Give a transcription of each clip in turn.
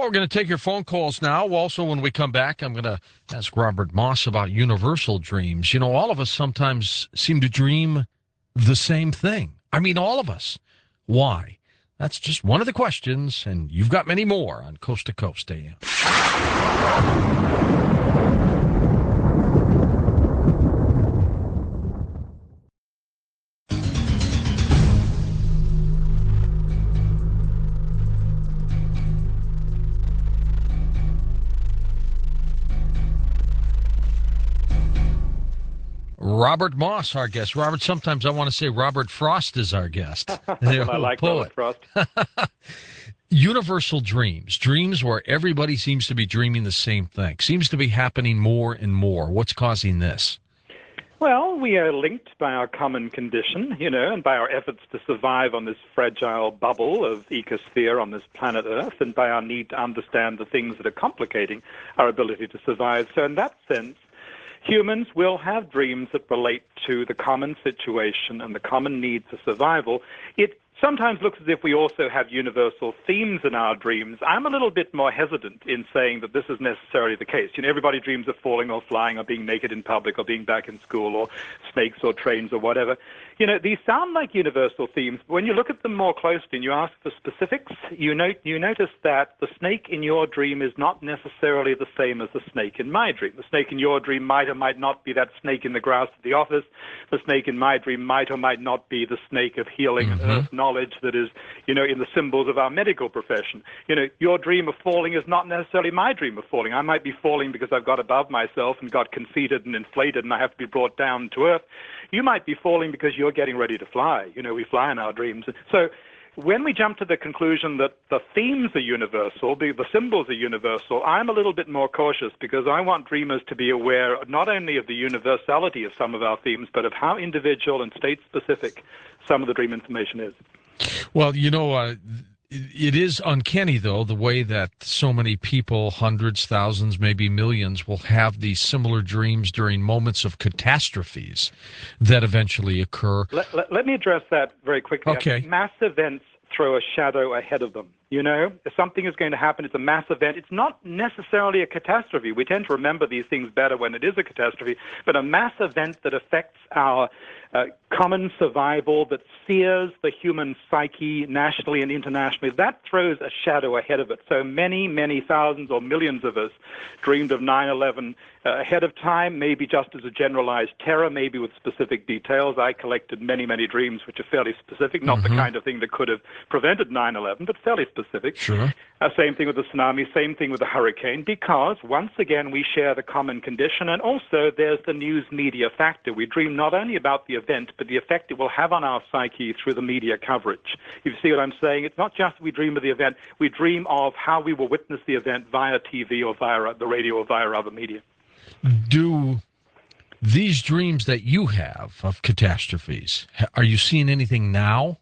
Well, we're going to take your phone calls now. Also, when we come back, I'm going to ask Robert Moss about universal dreams. You know, all of us sometimes seem to dream the same thing. I mean, all of us. Why? That's just one of the questions, and you've got many more on Coast to Coast AM. Robert Moss, our guest. Robert, sometimes I want to say Robert Frost is our guest. Well, I like poet. Robert Frost. Universal dreams where everybody seems to be dreaming the same thing, seems to be happening more and more. What's causing this? Well, we are linked by our common condition, and by our efforts to survive on this fragile bubble of ecosphere on this planet Earth, and by our need to understand the things that are complicating our ability to survive. So in that sense, humans will have dreams that relate to the common situation and the common need for survival. It sometimes looks as if we also have universal themes in our dreams. I'm a little bit more hesitant in saying that this is necessarily the case. Everybody dreams of falling or flying or being naked in public or being back in school or snakes or trains or whatever. These sound like universal themes, but when you look at them more closely and you ask for specifics, you notice that the snake in your dream is not necessarily the same as the snake in my dream. The snake in your dream might or might not be that snake in the grass at the office. The snake in my dream might or might not be the snake of healing and earth knowledge that is, in the symbols of our medical profession. Your dream of falling is not necessarily my dream of falling. I might be falling because I've got above myself and got conceited and inflated and I have to be brought down to earth. You might be falling because you're getting ready to fly. We fly in our dreams. So when we jump to the conclusion that the themes are universal, the symbols are universal, I'm a little bit more cautious because I want dreamers to be aware not only of the universality of some of our themes, but of how individual and state-specific some of the dream information is. Well, it is uncanny, though, the way that so many people, hundreds, thousands, maybe millions, will have these similar dreams during moments of catastrophes that eventually occur. Let me address that very quickly. Okay. Mass events throw a shadow ahead of them. If something is going to happen, it's a mass event. It's not necessarily a catastrophe. We tend to remember these things better when it is a catastrophe, but a mass event that affects our common survival, that sears the human psyche nationally and internationally, that throws a shadow ahead of it. So many, many thousands or millions of us dreamed of 9/11 ahead of time, maybe just as a generalized terror, maybe with specific details. I collected many, many dreams which are fairly specific, not the kind of thing that could have prevented 9/11, but fairly specific. Sure. Same thing with the tsunami, same thing with the hurricane, because once again we share the common condition, and also there's the news media factor. We dream not only about the event, but the effect it will have on our psyche through the media coverage. You see what I'm saying? It's not just we dream of the event, we dream of how we will witness the event via TV or via the radio or via other media. Do these dreams that you have of catastrophes, are you seeing anything now?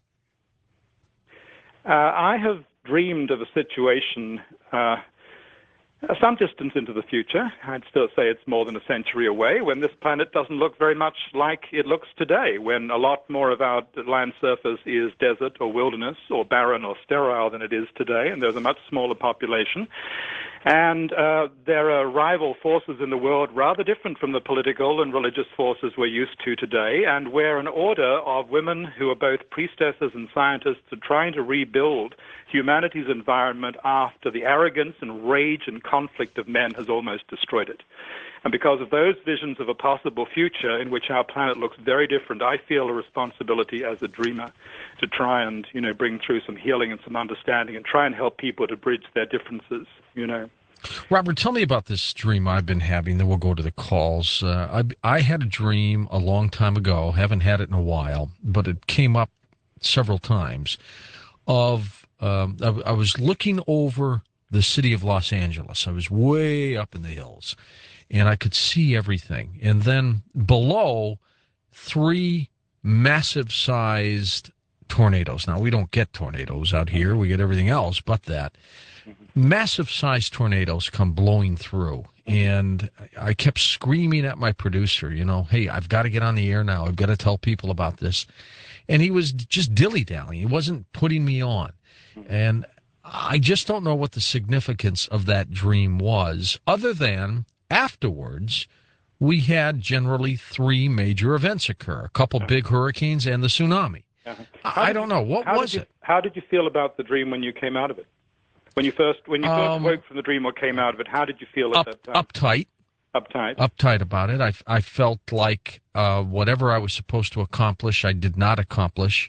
I have dreamed of a situation some distance into the future. I'd still say it's more than a century away, when this planet doesn't look very much like it looks today, when a lot more of our land surface is desert or wilderness or barren or sterile than it is today, and there's a much smaller population. And there are rival forces in the world rather different from the political and religious forces we're used to today, and where an order of women who are both priestesses and scientists are trying to rebuild humanity's environment after the arrogance and rage and conflict of men has almost destroyed it. And because of those visions of a possible future in which our planet looks very different, I feel a responsibility as a dreamer to try and, bring through some healing and some understanding and try and help people to bridge their differences, Robert, tell me about this dream I've been having, then we'll go to the calls. I had a dream a long time ago, haven't had it in a while, but it came up several times, of I was looking over the city of Los Angeles. I was way up in the hills, and I could see everything. And then below, 3 massive-sized tornadoes. Now, we don't get tornadoes out here. We get everything else but that. Massive-sized tornadoes come blowing through. And I kept screaming at my producer, hey, I've got to get on the air now. I've got to tell people about this. And he was just dilly-dallying. He wasn't putting me on. And I just don't know what the significance of that dream was, other than afterwards, we had generally three major events occur, a couple big hurricanes and the tsunami. Uh-huh. I don't know. What was it? How did you feel about the dream when you came out of it? When you first woke from the dream or came out of it, how did you feel at that time? Uptight. Uptight about it. I felt like whatever I was supposed to accomplish, I did not accomplish.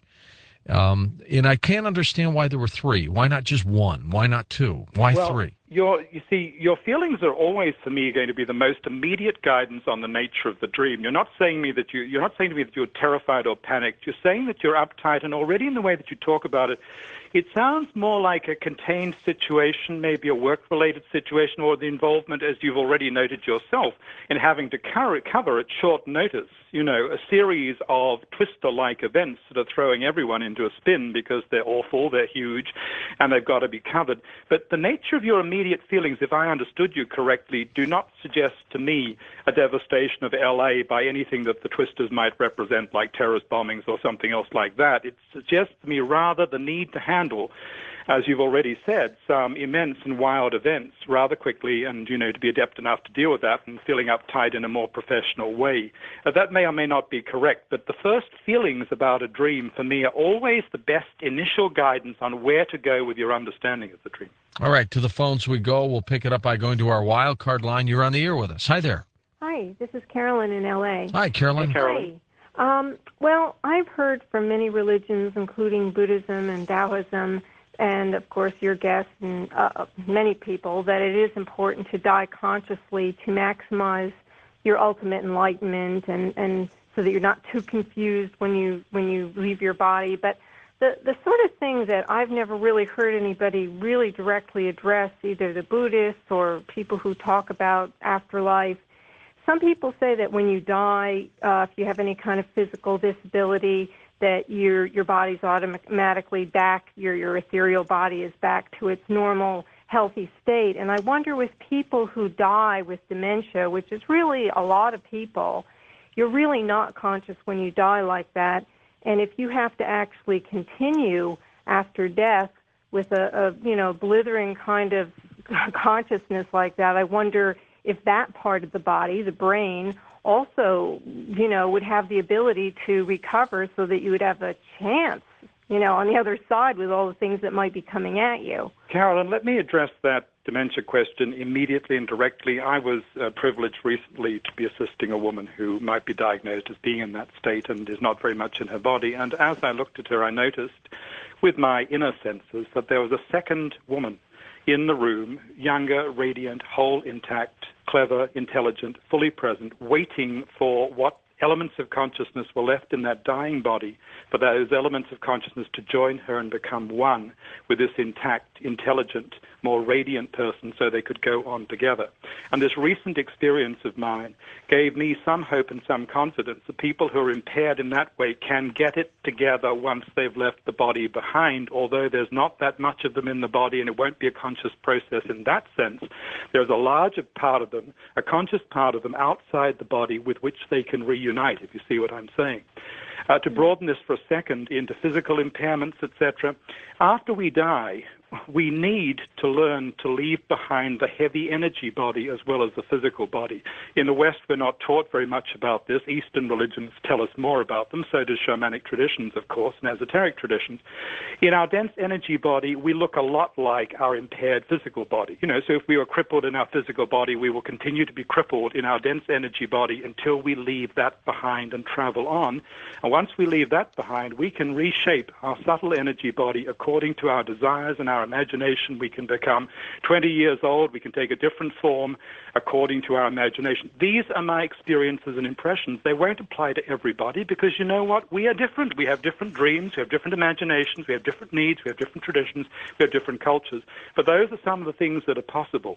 And I can't understand why there were three. Why not just one? Why not two? Why three? You see, your feelings are always, for me, going to be the most immediate guidance on the nature of the dream. You're not saying to me that you're terrified or panicked. You're saying that you're uptight, and already in the way that you talk about it, it sounds more like a contained situation, maybe a work-related situation, or the involvement, as you've already noted yourself, in having to cover at short notice, a series of twister-like events that are throwing everyone into a spin because they're awful, they're huge, and they've got to be covered. But the nature of your immediate feelings, if I understood you correctly, do not suggest to me a devastation of L.A. by anything that the twisters might represent, like terrorist bombings or something else like that. It suggests to me rather the need to handle, as you've already said, some immense and wild events rather quickly and, to be adept enough to deal with that and feeling uptight in a more professional way. That may or may not be correct, but the first feelings about a dream for me are always the best initial guidance on where to go with your understanding of the dream. All right, to the phones we go. We'll pick it up by going to our wild card line. You're on the air with us. Hi there. Hi, this is Carolyn in L.A. Hi, Carolyn. Hey, Carolyn. Hi. Well, I've heard from many religions, including Buddhism and Taoism, and, of course, your guests and many people, that it is important to die consciously to maximize your ultimate enlightenment and so that you're not too confused when you leave your body. But the sort of thing that I've never really heard anybody really directly address, either the Buddhists or people who talk about afterlife, some people say that when you die, if you have any kind of physical disability, that your body's automatically back, your ethereal body is back to its normal, healthy state. And I wonder with people who die with dementia, which is really a lot of people, you're really not conscious when you die like that. And if you have to actually continue after death with a blithering kind of consciousness like that, I wonder if that part of the body, the brain, also, would have the ability to recover so that you would have a chance, on the other side with all the things that might be coming at you. Carolyn, let me address that dementia question immediately and directly. I was privileged recently to be assisting a woman who might be diagnosed as being in that state and is not very much in her body. And as I looked at her, I noticed with my inner senses that there was a second woman in the room, younger, radiant, whole, intact, clever, intelligent, fully present, waiting for what elements of consciousness were left in that dying body, for those elements of consciousness to join her and become one with this intact, intelligent, more radiant person so they could go on together. And this recent experience of mine gave me some hope and some confidence that people who are impaired in that way can get it together once they've left the body behind, although there's not that much of them in the body and it won't be a conscious process in that sense. There's a larger part of them, a conscious part of them outside the body with which they can reunite, if you see what I'm saying. To broaden this for a second into physical impairments, etc., after we die, we need to learn to leave behind the heavy energy body as well as the physical body. In the West, we're not taught very much about this. Eastern religions tell us more about them. So do shamanic traditions, of course, and esoteric traditions. In our dense energy body, we look a lot like our impaired physical body. So if we were crippled in our physical body, we will continue to be crippled in our dense energy body until we leave that behind and travel on. And once we leave that behind, we can reshape our subtle energy body according to our desires and our imagination. We can become 20 years old. We can take a different form according to our imagination. These are my experiences and impressions. They won't apply to everybody because you know what? We are different. We have different dreams. We have different imaginations. We have different needs. We have different traditions. We have different cultures. But those are some of the things that are possible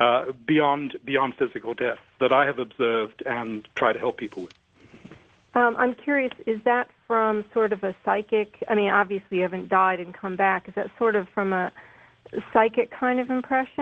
beyond physical death that I have observed and try to help people with. I'm curious, is that from sort of a psychic, obviously you haven't died and come back, is that sort of from a psychic kind of impression?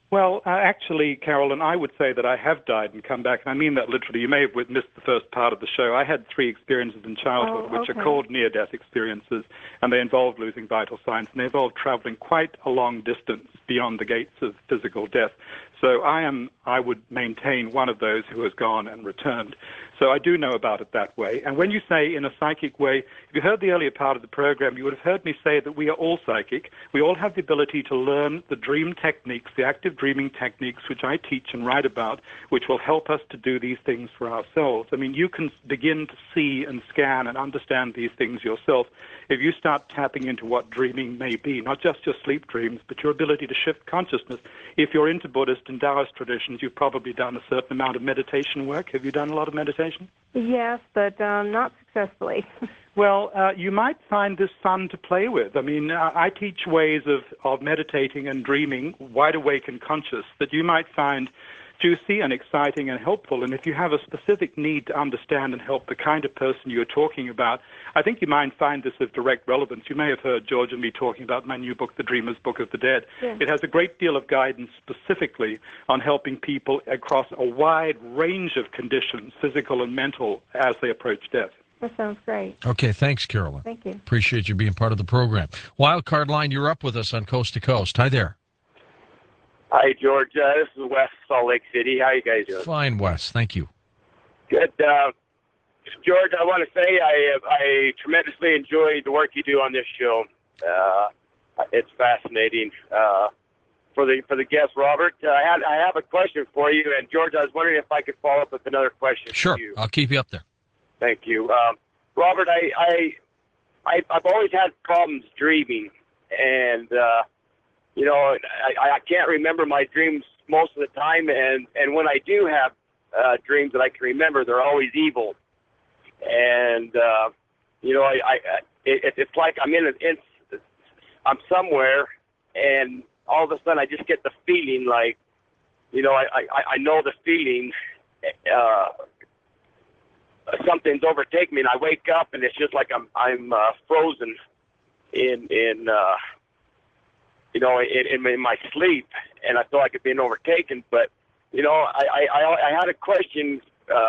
Well, actually, Carolyn, I would say that I have died and come back, and I mean that literally. You may have missed the first part of the show. I had 3 experiences in childhood, which are called near-death experiences, and they involved losing vital signs, and they involved traveling quite a long distance beyond the gates of physical death. So I would maintain one of those who has gone and returned. So I do know about it that way. And when you say in a psychic way, if you heard the earlier part of the program, you would have heard me say that we are all psychic. We all have the ability to learn the dream techniques, the active dreaming techniques, which I teach and write about, which will help us to do these things for ourselves. I mean, you can begin to see and scan and understand these things yourself if you start tapping into what dreaming may be, not just your sleep dreams, but your ability to shift consciousness. If you're into Buddhist and Taoist traditions, you've probably done a certain amount of meditation work. Have you done a lot of meditation? Yes, but not successfully. Well, you might find this fun to play with. I mean, I teach ways of meditating and dreaming, wide awake and conscious, that you might find juicy and exciting and helpful. And if you have a specific need to understand and help the kind of person you're talking about, I think you might find this of direct relevance. You may have heard George and me talking about my new book, The Dreamer's Book of the Dead. Yeah. It has a great deal of guidance specifically on helping people across a wide range of conditions, physical and mental, as they approach death. That sounds great. Okay, thanks, Carolyn. Thank you. Appreciate you being part of the program. Wildcard Line, you're up with us on Coast to Coast. Hi there. Hi, George. This is Wes, Salt Lake City. How you guys doing? Fine, Wes. Thank you. Good. George, I want to say I tremendously enjoy the work you do on this show. It's fascinating. For the guest, Robert, I have a question for you. And, George, I was wondering if I could follow up with another question Sure. for you. I'll keep you up there. Thank you. Robert, I've always had problems dreaming. And, I can't remember my dreams most of the time, and when I do have dreams that I can remember, they're always evil. And it's like I'm somewhere, and all of a sudden I just get the feeling like, I know the feeling. Something's overtaken me, and I wake up, and it's just like I'm frozen in my sleep, and I feel like it's being overtaken. But, I had a question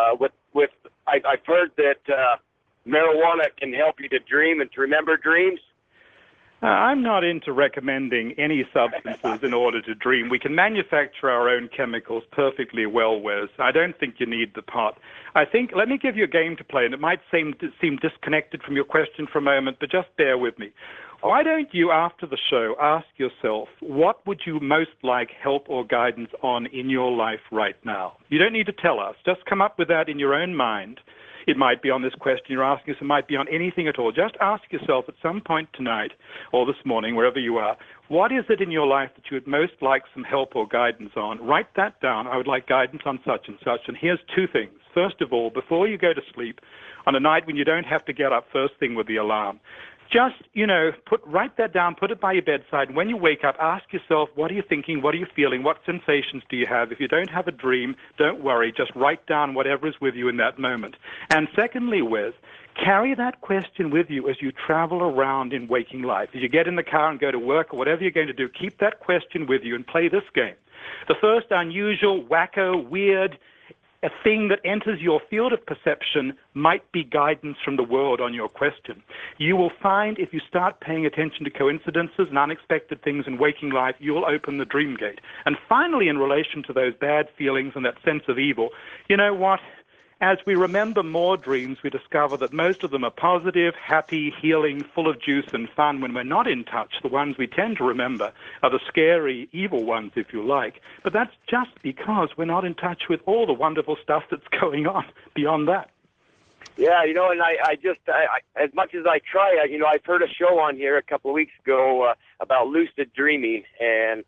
I've heard that marijuana can help you to dream and to remember dreams. I'm not into recommending any substances in order to dream. We can manufacture our own chemicals perfectly well, Wes. I don't think you need the pot. Let me give you a game to play, and it might seem disconnected from your question for a moment, but just bear with me. Why don't you, after the show, ask yourself, what would you most like help or guidance on in your life right now? You don't need to tell us. Just come up with that in your own mind. It might be on this question you're asking us. It might be on anything at all. Just ask yourself at some point tonight or this morning, wherever you are, what is it in your life that you would most like some help or guidance on? Write that down. I would like guidance on such and such. And here's 2 things. First of all, before you go to sleep, on a night when you don't have to get up first thing with the alarm, just, write that down, put it by your bedside. And when you wake up, ask yourself, what are you thinking? What are you feeling? What sensations do you have? If you don't have a dream, don't worry. Just write down whatever is with you in that moment. And secondly, Wes, carry that question with you as you travel around in waking life. As you get in the car and go to work or whatever you're going to do, keep that question with you and play this game. The first unusual, wacko, weird, a thing that enters your field of perception might be guidance from the world on your question. You will find if you start paying attention to coincidences and unexpected things in waking life, you'll open the dream gate. And finally, in relation to those bad feelings and that sense of evil, you know what? As we remember more dreams, we discover that most of them are positive, happy, healing, full of juice and fun. When we're not in touch, the ones we tend to remember are the scary, evil ones, if you like. But that's just because we're not in touch with all the wonderful stuff that's going on beyond that. Yeah, and I as much as I try, I've heard a show on here a couple of weeks ago about lucid dreaming, and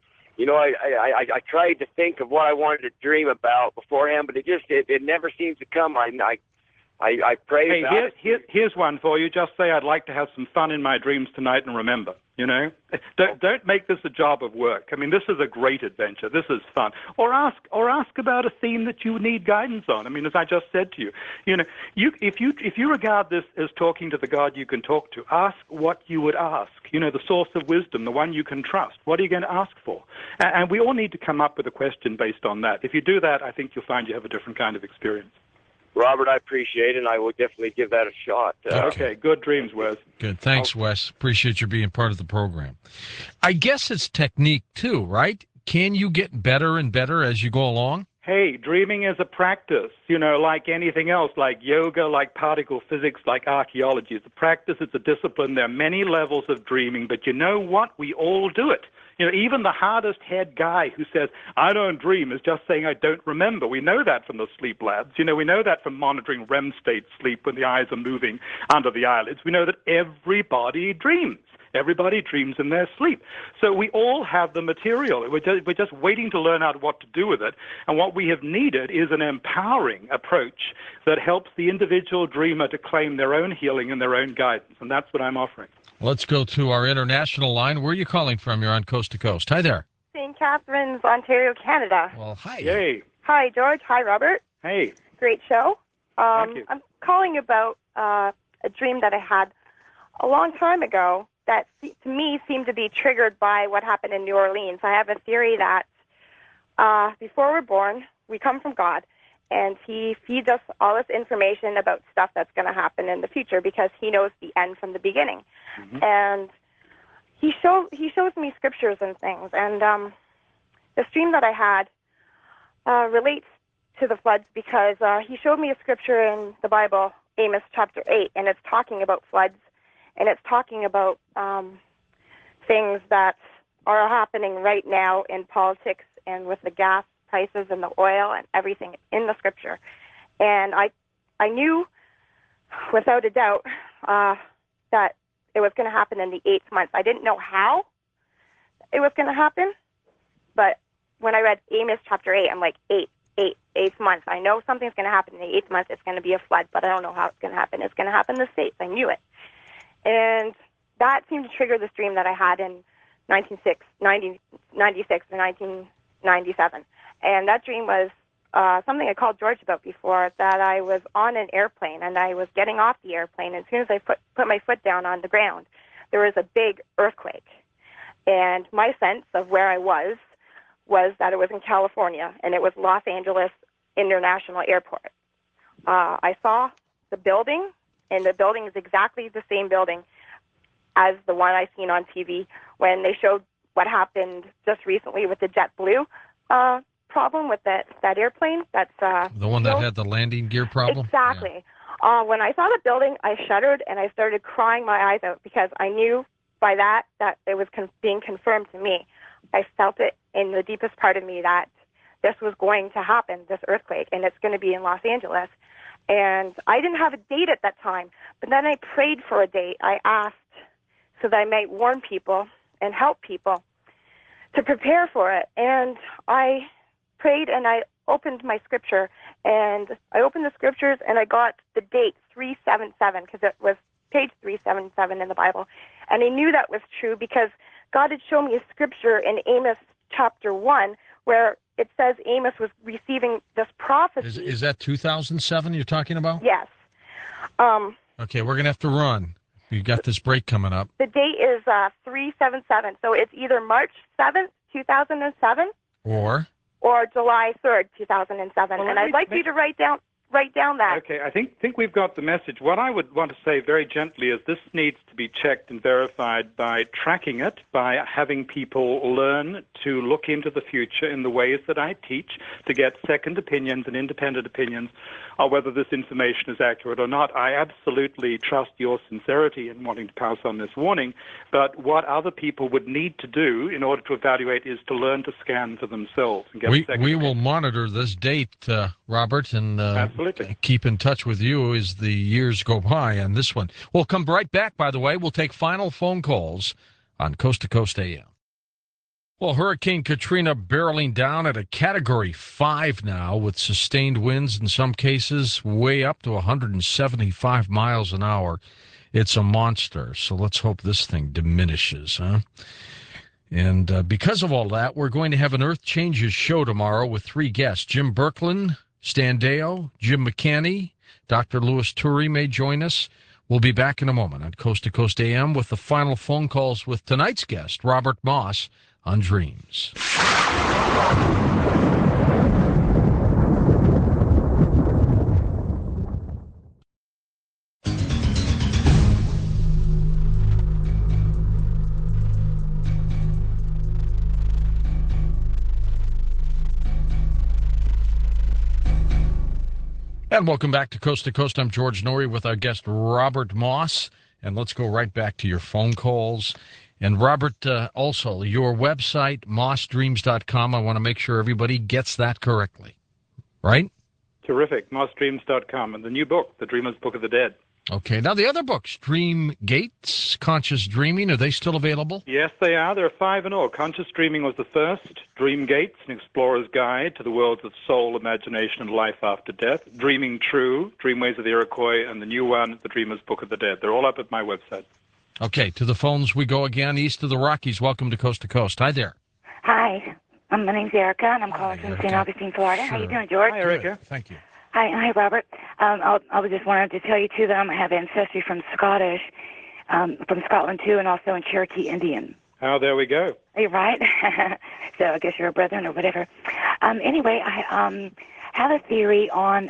I tried to think of what I wanted to dream about beforehand, but it never seems to come. I I pray Hey, about it. here's one for you. Just say, I'd like to have some fun in my dreams tonight and remember, you know? Don't make this a job of work. I mean, this is a great adventure. This is fun. Or ask about a theme that you need guidance on. I mean, as I just said to you, you know, if you regard this as talking to the God you can talk to, ask what you would ask. You know, the source of wisdom, the one you can trust. What are you going to ask for? And we all need to come up with a question based on that. If you do that, I think you'll find you have a different kind of experience. Robert, I appreciate it, and I will definitely give that a shot. Okay, good dreams, Wes. Good. Thanks, Wes. Appreciate you being part of the program. I guess it's technique, too, right? Can you get better and better as you go along? Hey, dreaming is a practice, you know, like anything else, like yoga, like particle physics, like archaeology. It's a practice, it's a discipline. There are many levels of dreaming, but you know what? We all do it. You know, even the hardest head guy who says, I don't dream, is just saying, I don't remember. We know that from the sleep labs. You know, we know that from monitoring REM state sleep when the eyes are moving under the eyelids. We know that everybody dreams. Everybody dreams in their sleep. So we all have the material. We're just waiting to learn out what to do with it. And what we have needed is an empowering approach that helps the individual dreamer to claim their own healing and their own guidance. And that's what I'm offering. Let's go to our international line. Where are you calling from? You're on Coast to Coast. Hi there. St. Catharines, Ontario, Canada. Well, hi. Yay. Hi, George. Hi, Robert. Hey. Great show. Thank you. I'm calling about a dream that I had a long time ago that to me seemed to be triggered by what happened in New Orleans. I have a theory that before we're born, we come from God, and he feeds us all this information about stuff that's going to happen in the future because he knows the end from the beginning. Mm-hmm. And he shows me scriptures and things. And the dream that I had relates to the floods because he showed me a scripture in the Bible, Amos chapter 8, and it's talking about floods, and it's talking about things that are happening right now in politics and with the gas prices and the oil and everything in the scripture. And I knew without a doubt that it was going to happen in the 8th month. I didn't know how it was going to happen, but when I read Amos chapter 8, I'm like, 8th month. I know something's going to happen in the 8th month. It's going to be a flood, but I don't know how it's going to happen. It's going to happen in the States. I knew it. And that seemed to trigger this dream that I had in 1996 or 1997. And that dream was something I called George about before, that I was on an airplane and I was getting off the airplane. And as soon as I put my foot down on the ground, there was a big earthquake. And my sense of where I was that it was in California, and it was Los Angeles International Airport. I saw the building, and the building is exactly the same building as the one I seen on TV when they showed what happened just recently with the JetBlue problem with that airplane. That's the one that had the landing gear problem? Exactly. Yeah. When I saw the building, I shuddered and I started crying my eyes out because I knew by that it was being confirmed to me. I felt it in the deepest part of me that this was going to happen, this earthquake, and it's going to be in Los Angeles. And I didn't have a date at that time, but then I prayed for a date. I asked so that I might warn people and help people to prepare for it. And I prayed and I opened my scripture, and I opened the scriptures and I got the date 377 because it was page 377 in the Bible. And I knew that was true because God had shown me a scripture in Amos chapter 1 where it says Amos was receiving this prophecy. Is that 2007 you're talking about? Yes. Okay, we're going to have to run. You got this break coming up. The date is 377, so it's either March 7th, 2007, or July 3rd, 2007. Well, and I'd like you to write down that. Okay, I think we've got the message. What I would want to say very gently is this needs to be checked and verified by tracking it, by having people learn to look into the future in the ways that I teach, to get second opinions and independent opinions on whether this information is accurate or not. I absolutely trust your sincerity in wanting to pass on this warning, but what other people would need to do in order to evaluate is to learn to scan for themselves. And get we will monitor this date, Robert, and absolutely keep in touch with you as the years go by on this one. We'll come right back, by the way. We'll take final phone calls on Coast to Coast AM. Well, Hurricane Katrina barreling down at a Category 5 now with sustained winds in some cases way up to 175 miles an hour. It's a monster, so let's hope this thing diminishes, huh? And because of all that, we're going to have an Earth Changes show tomorrow with 3 guests. Jim Birkeland, Stan Deyo, Jim McCanny, Dr. Louis Turi may join us. We'll be back in a moment on Coast to Coast AM with the final phone calls with tonight's guest, Robert Moss, on Dreams. And welcome back to Coast. I'm George Noory with our guest, Robert Moss. And let's go right back to your phone calls. And Robert, also, your website, mossdreams.com. I want to make sure everybody gets that correctly. Right? Terrific. mossdreams.com. And the new book, The Dreamer's Book of the Dead. Okay. Now, the other books, Dream Gates, Conscious Dreaming, are they still available? Yes, they are. There are 5 in all. Conscious Dreaming was the first. Dream Gates, An Explorer's Guide to the Worlds of Soul, Imagination, and Life After Death. Dreaming True, Dreamways of the Iroquois, and the new one, The Dreamer's Book of the Dead. They're all up at my website. Okay. To the phones we go again. East of the Rockies. Welcome to Coast. Hi there. Hi. My name's Erica, and I'm calling from St. Augustine, Florida. How you doing, George? Hi, Erica. Good. Thank you. Hi, Robert. I was just wanted to tell you, too, that I have ancestry from from Scotland, too, and also in Cherokee Indian. Oh, there we go. Are you right? So I guess you're a brethren or whatever. Anyway, I have a theory on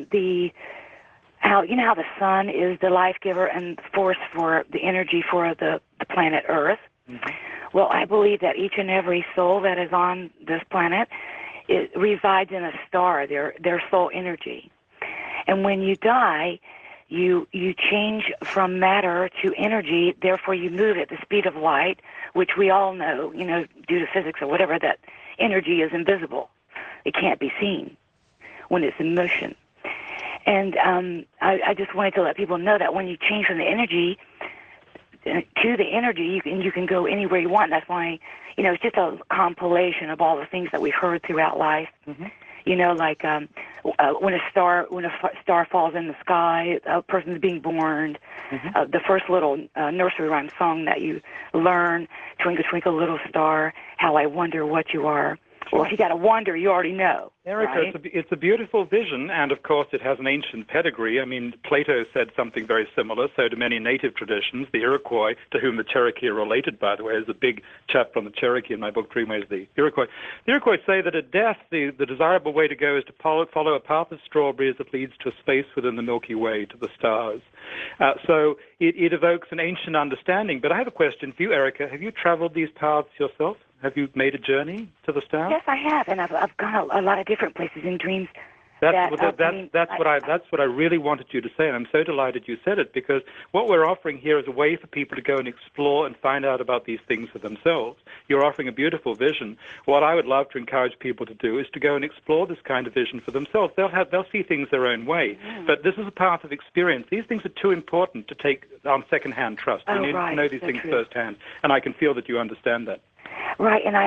how the sun is the life giver and force for the energy for the planet Earth. Mm-hmm. Well, I believe that each and every soul that is on this planet resides in a star, their soul energy. And when you die, you change from matter to energy, therefore you move at the speed of light, which we all know, due to physics or whatever, that energy is invisible. It can't be seen when it's in motion. And I just wanted to let people know that when you change from the energy to the energy, you can go anywhere you want. That's why, it's just a compilation of all the things that we've heard throughout life. Mm-hmm. Like when a star falls in the sky, a person's being born. Mm-hmm. The first little nursery rhyme song that you learn, Twinkle, Twinkle, Little Star, How I Wonder What You Are. Well, if you got to wonder, you already know. Erica, right? it's a beautiful vision, and of course it has an ancient pedigree. I mean, Plato said something very similar, so do many native traditions. The Iroquois, to whom the Cherokee are related, by the way, there's a big chapter on the Cherokee in my book, Dreamways of the Iroquois. The Iroquois say that at death, the desirable way to go is to follow a path of strawberries that leads to a space within the Milky Way, to the stars. So it evokes an ancient understanding. But I have a question for you, Erica. Have you traveled these paths yourself? Have you made a journey to the stars? Yes, I have, and I've gone a lot of different places in dreams. That's what I really wanted you to say, and I'm so delighted you said it, because what we're offering here is a way for people to go and explore and find out about these things for themselves. You're offering a beautiful vision. What I would love to encourage people to do is to go and explore this kind of vision for themselves. They'll see things their own way, but this is a path of experience. These things are too important to take on second-hand trust. You need to know these things firsthand, and I can feel that you understand that. Right, and I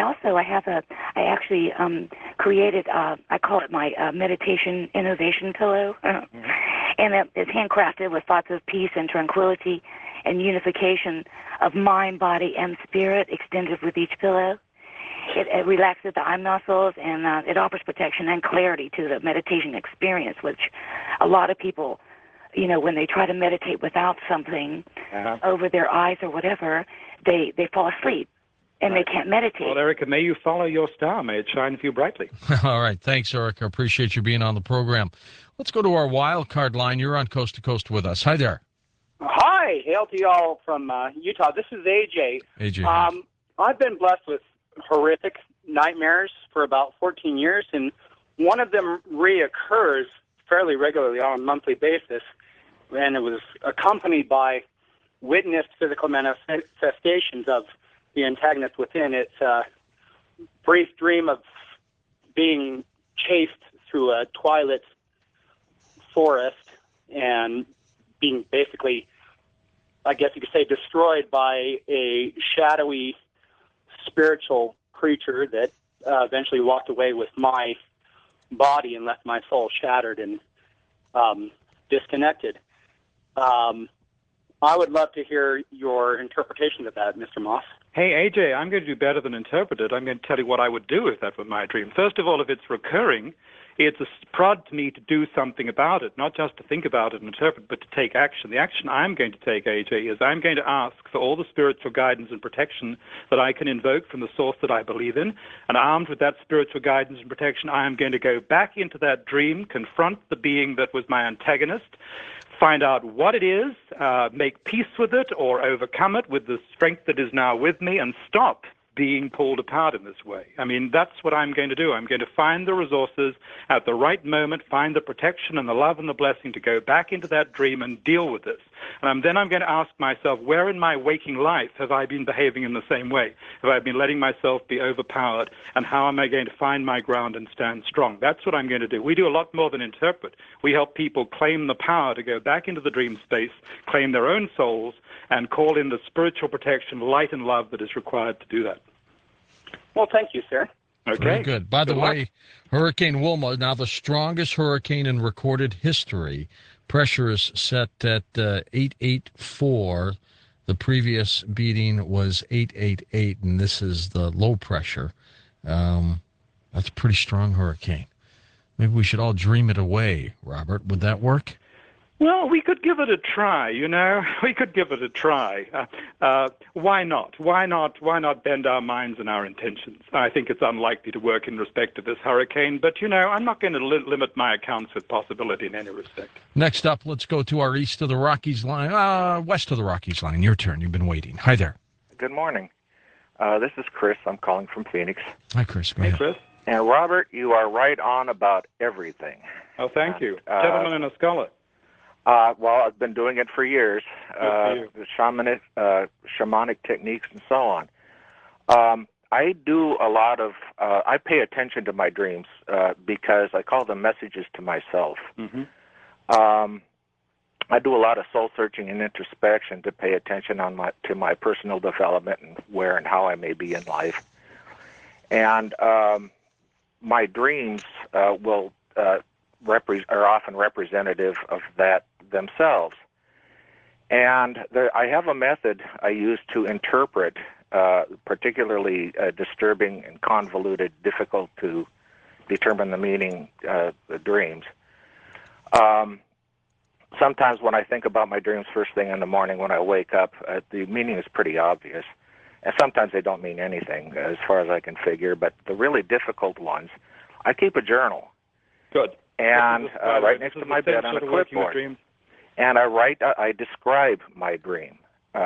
actually created, I call it my meditation innovation pillow, mm-hmm. And it's handcrafted with thoughts of peace and tranquility and unification of mind, body, and spirit extended with each pillow. It relaxes the eye muscles, and it offers protection and clarity to the meditation experience, which a lot of people, when they try to meditate without something over their eyes or whatever, they fall asleep. And they can't meditate. Well, Erica, may you follow your star. May it shine for you brightly. All right. Thanks, Erica. Appreciate you being on the program. Let's go to our wild card line. You're on Coast to Coast with us. Hi there. Hi. Hail to y'all from Utah. This is AJ. AJ. I've been blessed with horrific nightmares for about 14 years, and one of them reoccurs fairly regularly on a monthly basis, and it was accompanied by witnessed physical manifestations of the antagonist within. It's a brief dream of being chased through a twilit forest and being basically, I guess you could say, destroyed by a shadowy spiritual creature that eventually walked away with my body and left my soul shattered and disconnected. I would love to hear your interpretation of that, Mr. Moss. Hey, AJ, I'm going to do better than interpret it. I'm going to tell you what I would do if that were my dream. First of all, if it's recurring, it's a prod to me to do something about it, not just to think about it and interpret, but to take action. The action I'm going to take, AJ, is I'm going to ask for all the spiritual guidance and protection that I can invoke from the source that I believe in. And armed with that spiritual guidance and protection, I am going to go back into that dream, confront the being that was my antagonist, find out what it is, make peace with it or overcome it with the strength that is now with me, and stop being pulled apart in this way. I mean, that's what I'm going to do. I'm going to find the resources at the right moment, find the protection and the love and the blessing to go back into that dream and deal with this. And then I'm going to ask myself, where in my waking life have I been behaving in the same way? Have I been letting myself be overpowered? And how am I going to find my ground and stand strong? That's what I'm going to do. We do a lot more than interpret. We help people claim the power to go back into the dream space, claim their own souls, and call in the spiritual protection, light, and love that is required to do that. Well, thank you, sir. Okay. Very good. By the way, Hurricane Wilma, now the strongest hurricane in recorded history. Pressure is set at 884. The previous beating was 888, and this is the low pressure. That's a pretty strong hurricane. Maybe we should all dream it away, Robert. Would that work? Well, we could give it a try, you know. We could give it a try. Why not? Why not bend our minds and our intentions? I think it's unlikely to work in respect to this hurricane, but, you know, I'm not going to limit my accounts with possibility in any respect. Next up, let's go to our east of the Rockies line, west of the Rockies line. Your turn. You've been waiting. Hi there. Good morning. This is Chris. I'm calling from Phoenix. Hi, Chris. Go ahead. Chris? And, Robert, you are right on about everything. Oh, thank you. Gentleman and a scholar. Well, I've been doing it for years, Good for the shamanic techniques and so on. I do a lot of, I pay attention to my dreams because I call them messages to myself. Mm-hmm. I do a lot of soul searching and introspection to pay attention to my personal development and where and how I may be in life. And my dreams are often representative of that themselves. And I have a method I use to interpret particularly disturbing and convoluted, difficult to determine the meaning the dreams. Sometimes when I think about my dreams first thing in the morning when I wake up, the meaning is pretty obvious. And sometimes they don't mean anything as far as I can figure, but the really difficult ones, I keep a journal. Good. And right next to my bed on a clipboard. And I describe my dream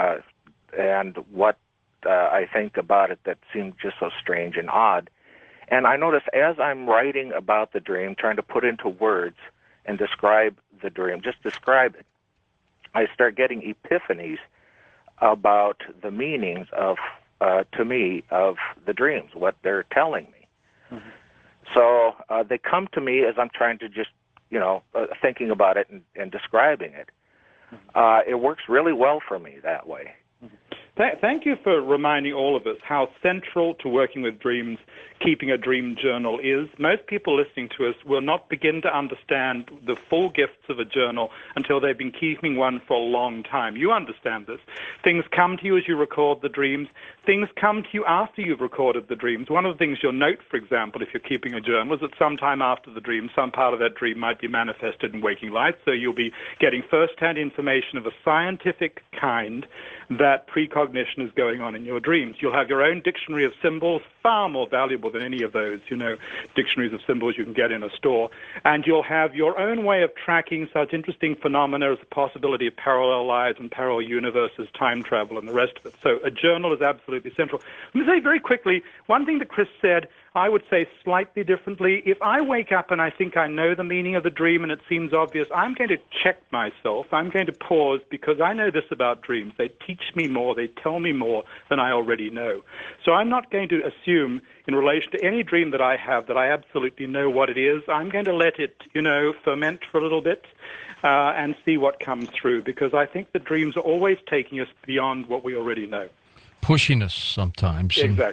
and what I think about it that seemed just so strange and odd. And I notice as I'm writing about the dream, trying to put into words and describe the dream, just describe it, I start getting epiphanies about the meanings of, to me, of the dreams, what they're telling me. Mm-hmm. So they come to me as I'm trying to just, thinking about it and describing it. Mm-hmm. It works really well for me that way. Mm-hmm. Thank you for reminding all of us how central to working with dreams keeping a dream journal is. Most people listening to us will not begin to understand the full gifts of a journal until they've been keeping one for a long time. You understand this. Things come to you as you record the dreams. Things come to you after you've recorded the dreams. One of the things you'll note, for example, if you're keeping a journal, is that sometime after the dream, some part of that dream might be manifested in waking life. So you'll be getting first-hand information of a scientific kind that precognition is going on in your dreams. You'll have your own dictionary of symbols, far more valuable than any of those, dictionaries of symbols you can get in a store. And you'll have your own way of tracking such interesting phenomena as the possibility of parallel lives and parallel universes, time travel, and the rest of it. So a journal is absolutely central. Let me say very quickly, one thing that Chris said, I would say slightly differently. If I wake up and I think I know the meaning of the dream and it seems obvious, I'm going to check myself. I'm going to pause because I know this about dreams. They teach me more. They tell me more than I already know. So I'm not going to assume in relation to any dream that I have that I absolutely know what it is. I'm going to let it, ferment for a little bit and see what comes through, because I think the dreams are always taking us beyond what we already know. Pushing us sometimes. Exactly.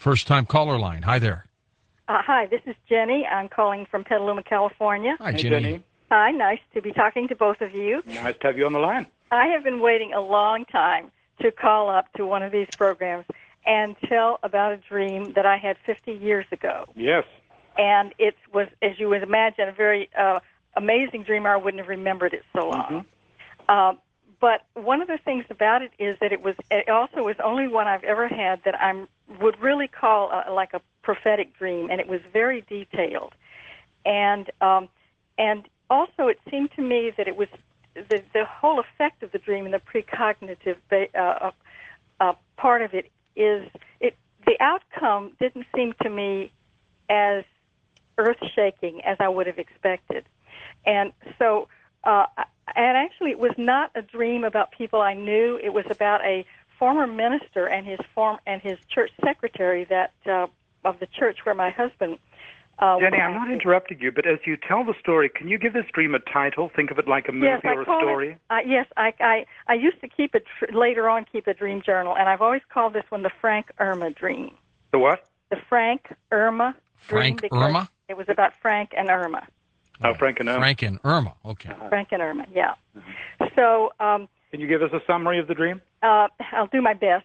First-time caller line. Hi there. Hi, this is Jenny. I'm calling from Petaluma, California. Hi, Hey, Jenny. Hi, nice to be talking to both of you. Nice to have you on the line. I have been waiting a long time to call up to one of these programs and tell about a dream that I had 50 years ago. Yes. And it was, as you would imagine, a very amazing dream, or I wouldn't have remembered it so long. But one of the things about it is that it also was only one I've ever had that I would really call like a prophetic dream, and it was very detailed. And also it seemed to me that it was the whole effect of the dream and the precognitive part of it is the outcome didn't seem to me as earth-shaking as I would have expected. And so and actually it was not a dream about people I knew. It was about a former minister and his church secretary that of the church where my husband Jenny, I'm not interrupting you, but as you tell the story, can you give this dream a title? Think of it like a movie or a story? Yes, I used to keep it later on, keep a dream journal, and I've always called this one the Frank Irma dream. The what? The Frank Irma dream. Frank Irma? It was about Frank and Irma. Oh, Frank and Irma. Frank and Irma, okay. Frank and Irma, yeah. So, can you give us a summary of the dream? I'll do my best.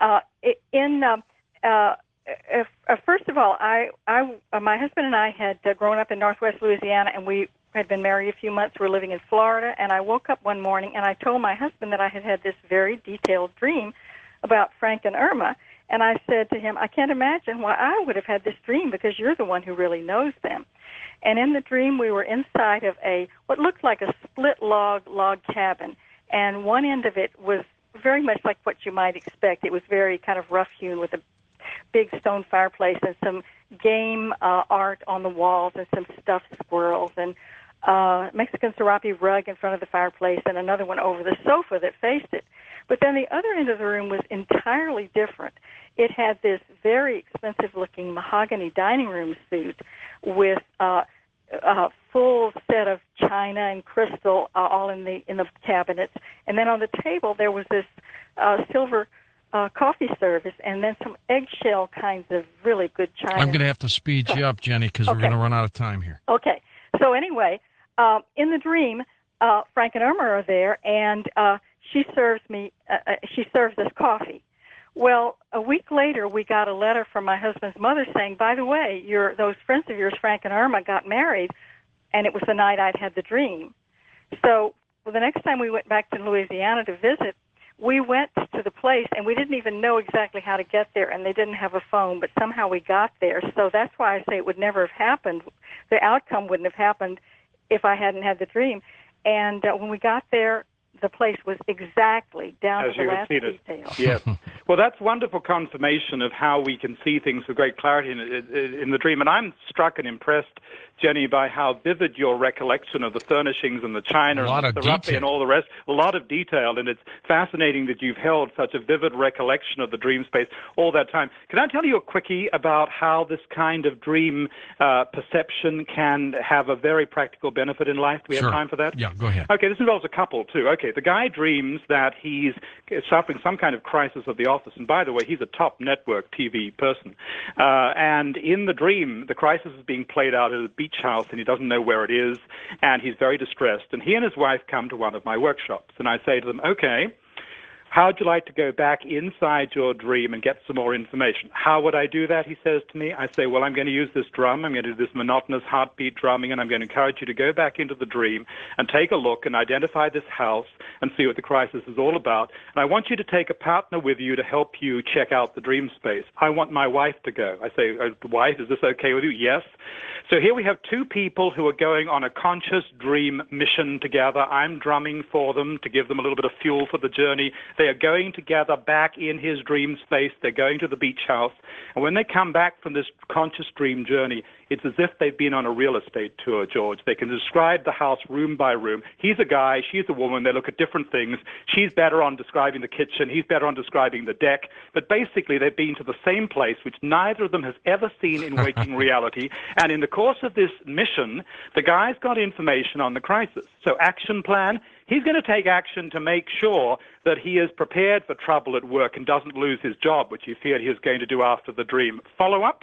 First of all, my husband and I had grown up in Northwest Louisiana, and we had been married a few months. We were living in Florida, and I woke up one morning, and I told my husband that I had had this very detailed dream about Frank and Irma, and I said to him, I can't imagine why I would have had this dream because you're the one who really knows them. And in the dream, we were inside of what looked like a split log cabin, and one end of it was very much like what you might expect. It was very kind of rough-hewn with a big stone fireplace and some game art on the walls and some stuffed squirrels and Mexican serape rug in front of the fireplace and another one over the sofa that faced it. But then the other end of the room was entirely different. It had this very expensive-looking mahogany dining room suite with a full set of china and crystal all in the cabinets. And then on the table there was this silver coffee service, and then some eggshell kinds of really good china. I'm going to have to speed you up, Jenny, because we're going to run out of time here. Okay. So anyway, in the dream, Frank and Irma are there, and she serves us coffee. Well, a week later, we got a letter from my husband's mother saying, by the way, those friends of yours, Frank and Irma, got married, and it was the night I'd had the dream. So the next time we went back to Louisiana to visit, we went to the place, and we didn't even know exactly how to get there, and they didn't have a phone, but somehow we got there. So that's why I say it would never have happened. The outcome wouldn't have happened if I hadn't had the dream. And when we got there, the place was exactly down to the last detail. Yes. Well, that's wonderful confirmation of how we can see things with great clarity in the dream. And I'm struck and impressed, Jenny, by how vivid your recollection of the furnishings and the china and the serape and all the rest. A lot of detail, and it's fascinating that you've held such a vivid recollection of the dream space all that time. Can I tell you a quickie about how this kind of dream perception can have a very practical benefit in life? Do we have time for that? Yeah, go ahead. Okay, this involves a couple, too. Okay, the guy dreams that he's suffering some kind of crisis of the office. And by the way, he's a top network TV person. And in the dream, the crisis is being played out at a beach house, and he doesn't know where it is, and he's very distressed. And he and his wife come to one of my workshops, and I say to them, okay, how'd you like to go back inside your dream and get some more information? How would I do that, he says to me. I say, well, I'm going to use this drum. I'm going to do this monotonous heartbeat drumming, and I'm going to encourage you to go back into the dream and take a look and identify this house and see what the crisis is all about. And I want you to take a partner with you to help you check out the dream space. I want my wife to go. I say, wife, is this okay with you? Yes. So here we have two people who are going on a conscious dream mission together. I'm drumming for them to give them a little bit of fuel for the journey. They are going together back in his dream space. They're going to the beach house. And when they come back from this conscious dream journey, it's as if they've been on a real estate tour, George. They can describe the house room by room. He's a guy, she's a woman. They look at different things. She's better on describing the kitchen. He's better on describing the deck. But basically, they've been to the same place, which neither of them has ever seen in waking reality. And in the course of this mission, the guy's got information on the crisis. So action plan, he's going to take action to make sure that he is prepared for trouble at work and doesn't lose his job, which he feared he was going to do after the dream. Follow-up.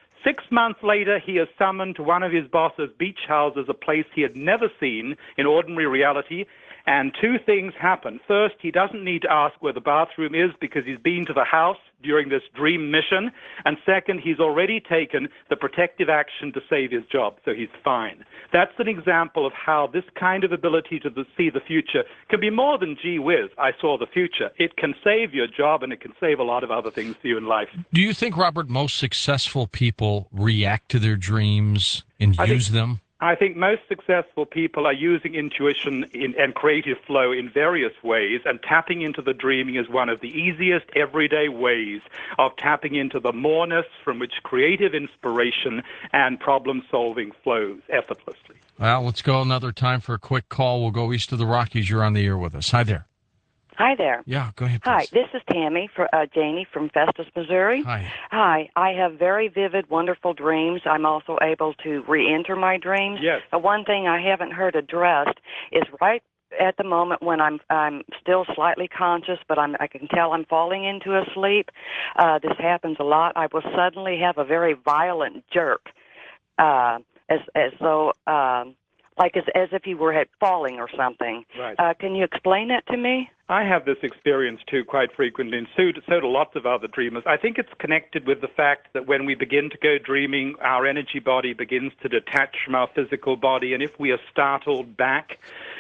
6 months later, he is summoned to one of his boss's beach houses, a place he had never seen in ordinary reality, and two things happen. First, he doesn't need to ask where the bathroom is because he's been to the house during this dream mission. And second, he's already taken the protective action to save his job, so he's fine. That's an example of how this kind of ability to see the future can be more than, gee whiz, I saw the future. It can save your job, and it can save a lot of other things for you in life. Do you think, Robert, most successful people react to their dreams and use them? I think most successful people are using intuition and creative flow in various ways, and tapping into the dreaming is one of the easiest everyday ways of tapping into the moreness from which creative inspiration and problem-solving flows effortlessly. Well, let's go another time for a quick call. We'll go east of the Rockies. You're on the air with us. Hi there. Hi there. Yeah, go ahead, please. Hi, this is Tammy, Janie from Festus, Missouri. Hi. Hi, I have very vivid, wonderful dreams. I'm also able to re-enter my dreams. Yes. The one thing I haven't heard addressed is right at the moment when I'm still slightly conscious, but I can tell I'm falling into a sleep. This happens a lot. I will suddenly have a very violent jerk, as though... like as if you were falling or something. Right. Can you explain that to me? I have this experience, too, quite frequently, and so do lots of other dreamers. I think it's connected with the fact that when we begin to go dreaming, our energy body begins to detach from our physical body, and if we are startled back,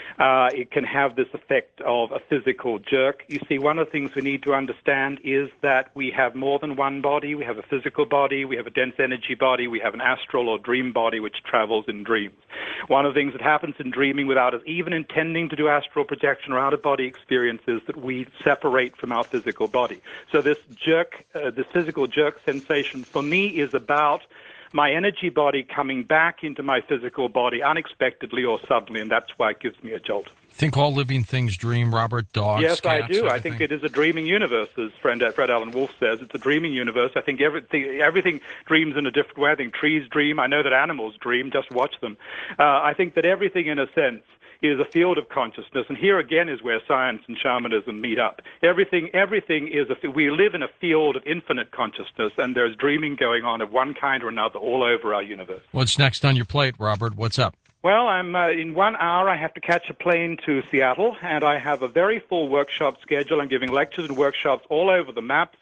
it can have this effect of a physical jerk. You see, one of the things we need to understand is that we have more than one body. We have a physical body, we have a dense energy body, we have an astral or dream body which travels in dreams. One of the things that happens in dreaming without us even intending to do astral projection or out-of-body experience is that we separate from our physical body. So this jerk, this physical jerk sensation for me is about my energy body coming back into my physical body unexpectedly or suddenly, and that's why it gives me a jolt. Think all living things dream, Robert? Dogs, yes, cats, I do. everything? I think it is a dreaming universe, as Fred Alan Wolf says. It's a dreaming universe. I think everything dreams in a different way. I think trees dream. I know that animals dream. Just watch them. I think that everything, in a sense, is a field of consciousness, and here again is where science and shamanism meet up. Everything is we live in a field of infinite consciousness, and there's dreaming going on of one kind or another all over our universe. What's next on your plate, Robert? What's up? Well, I'm in 1 hour. I have to catch a plane to Seattle, and I have a very full workshop schedule. I'm giving lectures and workshops all over the map.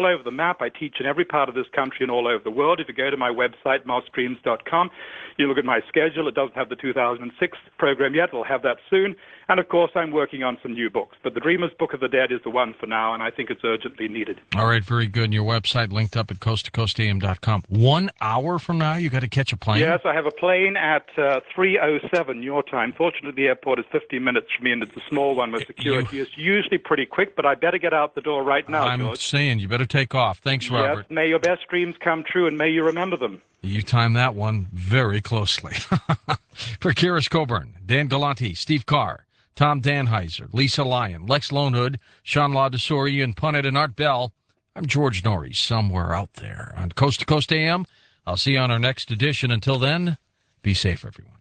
I teach in every part of this country and all over the world. If you go to my website, mossdreams.com, you look at my schedule. It doesn't have the 2006 program yet. It'll have that soon. And, of course, I'm working on some new books. But The Dreamer's Book of the Dead is the one for now, and I think it's urgently needed. All right, very good. And your website linked up at coasttocoastam.com. 1 hour from now, you got to catch a plane? Yes, I have a plane at 3:07 your time. Fortunately, the airport is 15 minutes from me, and it's a small one with security. It's usually pretty quick, but I better get out the door right now, I'm George. saying you better take off. Thanks, Robert. Yes, may your best dreams come true, and may you remember them. You timed that one very closely. For Kiris Coburn, Dan Galante, Steve Carr, Tom Danheiser, Lisa Lyon, Lex Lonehood, Sean LaDesoria, and Punit and Art Bell, I'm George Norrie, somewhere out there on Coast to Coast AM. I'll see you on our next edition. Until then, be safe, everyone.